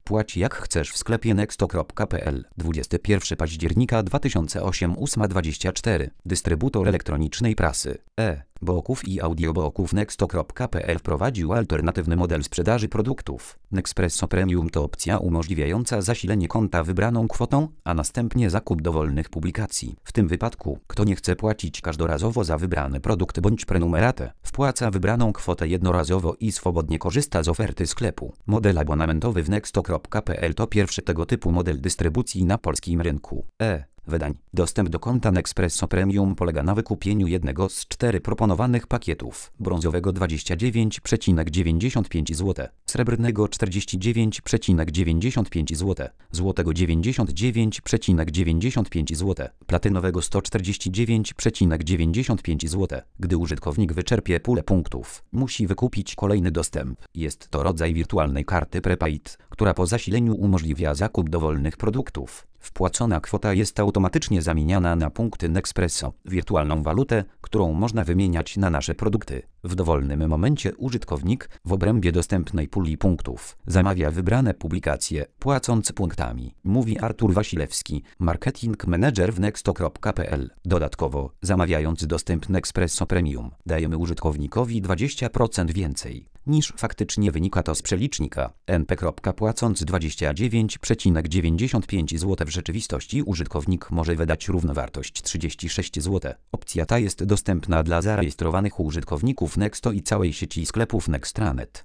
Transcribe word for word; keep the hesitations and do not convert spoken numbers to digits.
Płać jak chcesz w sklepie nexto kropka pe el. dwudziestego pierwszego października dwa tysiące ósmego ósma dwadzieścia cztery. Dystrybutor elektronicznej prasy e booków i audiobooków nexto kropka pe el wprowadził alternatywny model sprzedaży produktów. Nexpresso Premium to opcja umożliwiająca zasilenie konta wybraną kwotą, a następnie zakup dowolnych publikacji. W tym wypadku, kto nie chce płacić każdorazowo za wybrany produkt bądź prenumeratę, wpłaca wybraną kwotę jednorazowo i swobodnie korzysta z oferty sklepu. Model abonamentowy w nexto kropka pe el to pierwszy tego typu model dystrybucji na polskim rynku. E Wydań. Dostęp do konta Nexpresso Premium polega na wykupieniu jednego z czterech proponowanych pakietów: brązowego dwadzieścia dziewięć przecinek dziewięćdziesiąt pięć zł, srebrnego czterdzieści dziewięć przecinek dziewięćdziesiąt pięć zł, złotego dziewięćdziesiąt dziewięć przecinek dziewięćdziesiąt pięć zł, platynowego sto czterdzieści dziewięć przecinek dziewięćdziesiąt pięć zł. Gdy użytkownik wyczerpie pulę punktów, musi wykupić kolejny dostęp. Jest to rodzaj wirtualnej karty prepaid, która po zasileniu umożliwia zakup dowolnych produktów. Wpłacona kwota jest automatycznie zamieniana na punkty Nexpresso, wirtualną walutę, którą można wymieniać na nasze produkty. W dowolnym momencie użytkownik, w obrębie dostępnej puli punktów, zamawia wybrane publikacje, płacąc punktami, mówi Artur Wasilewski, marketing manager w nexto kropka pe el. Dodatkowo, zamawiając dostęp Nexpresso Premium, dajemy użytkownikowi dwadzieścia procent więcej, niż faktycznie wynika to z przelicznika en pe. Płacąc dwadzieścia dziewięć przecinek dziewięćdziesiąt pięć zł w rzeczywistości użytkownik może wydać równowartość trzydzieści sześć zł. Opcja ta jest dostępna dla zarejestrowanych użytkowników Nexto i całej sieci sklepów Nextranet.